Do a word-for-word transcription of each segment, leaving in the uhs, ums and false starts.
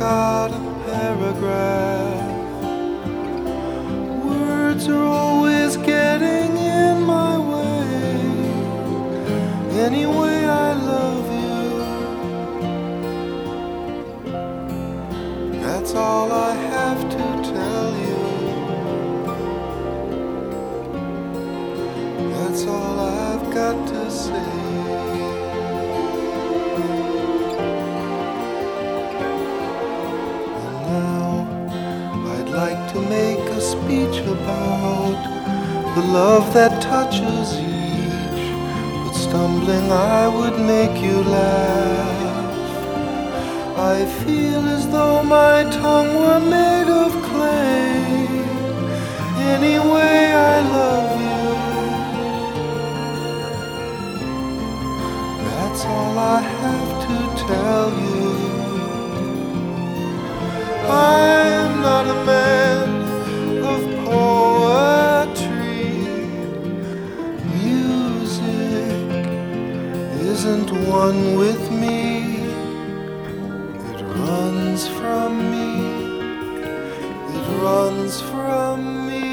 got a paragraph. Words are always getting in my way. Anyway, I love you. That's all I have to tell you. That's all I've got to say. I'd like to make a speech about the love that touches each, but stumbling I would make you laugh. I feel as though my tongue were made of clay. Anyway, I love you. That's all I have to tell you. I'm not a man of poetry. Music isn't one with me. It runs from me. It runs from me.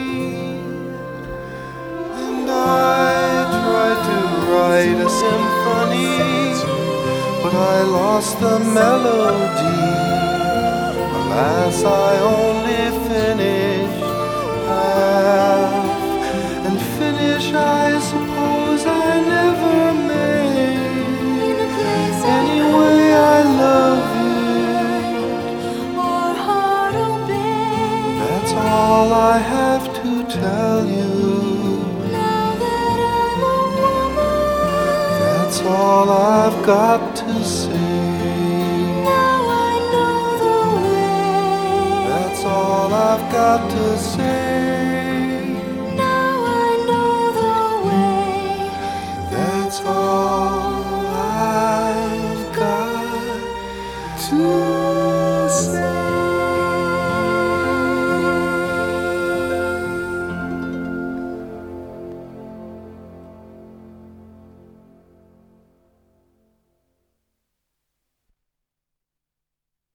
And I tried to write a symphony, but I lost the melody. Alas, I only finished half, and finish I suppose I never made. Anyway, I love you. That's all I have to tell you. That's all I've got to say. All I've got to say.